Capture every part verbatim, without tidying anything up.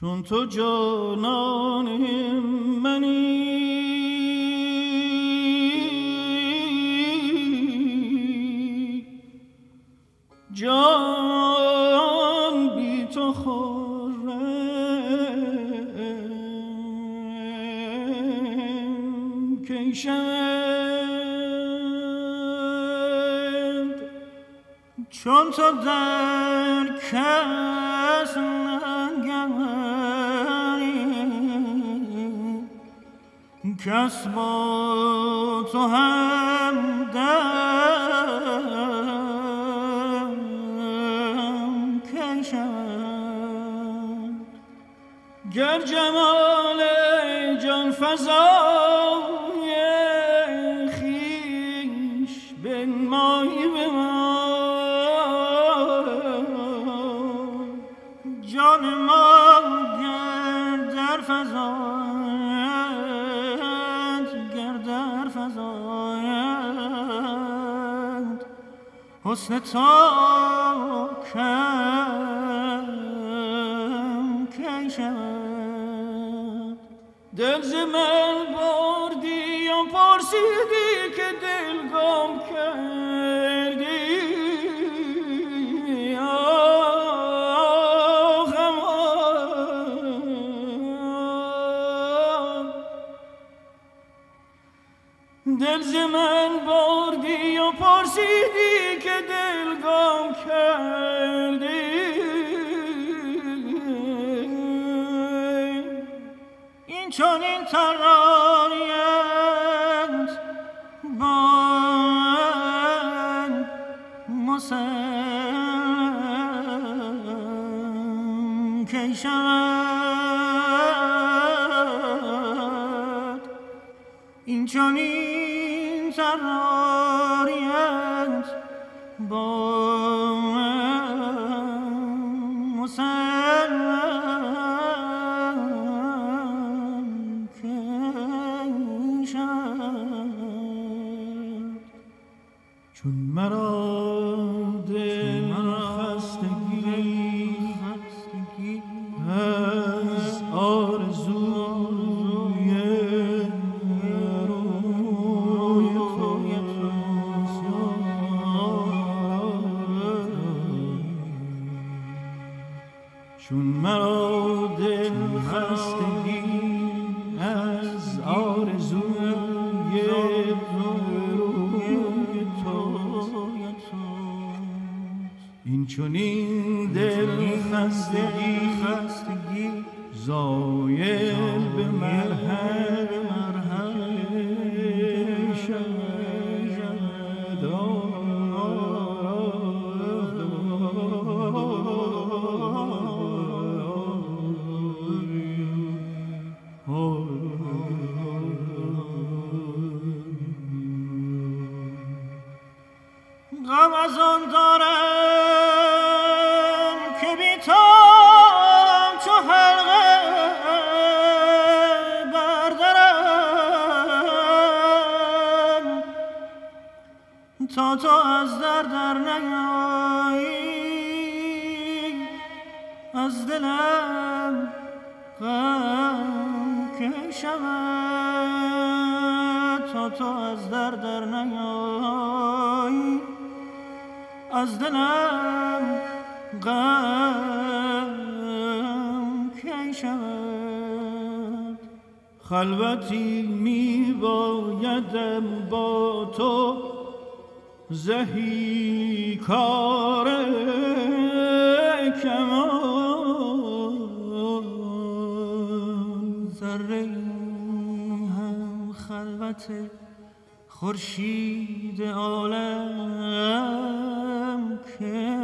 چون تو جانان منی جان بی تو خورم کی شد چون تو در کس نگری کس با تو هم دم کی شد گر جمال جان فزای خویش بنمایی به من جان ما گر در فزایت گر در فزایت حسن تو کم کی شود دل ز من بردی و پرسیدی که دل گم کردی دل ز من بردی و پرسیدی که دل گم کردی این چون این تراریت با مسلم کی شود این چون این تراریت با مسلم کی شود چون مرا دل خستگی از آرزوی روی توست چون مرا دل خستگی از آرزوی روی توست این چون این دل خستگی خستگی زایل به مرهم مرهم شد غم از آن دارم که بی تام چو حلقه بردارم تا تو از در در نیایی از دلم غم کی شود تا تو از در در نیایی از دلم غم کی شود خلوتی می بایدم با تو زهی کار کمان ذره هم خلوت خورشید عالم کی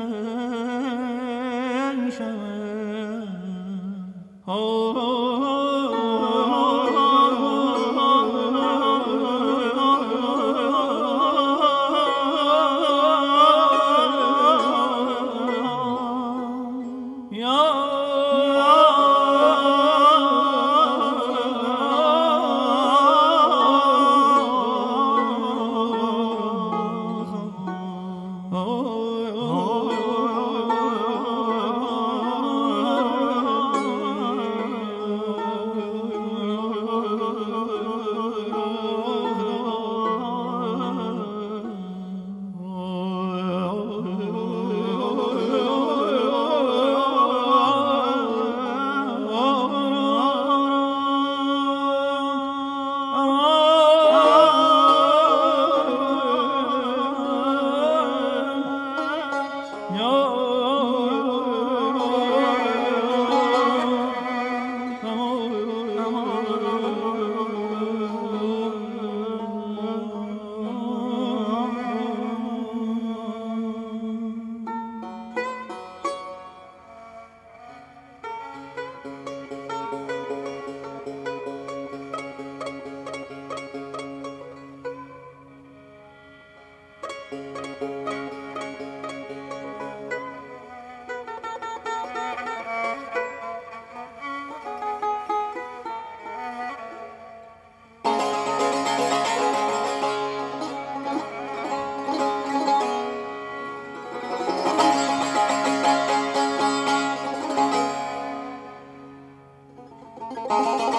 شود Thank you.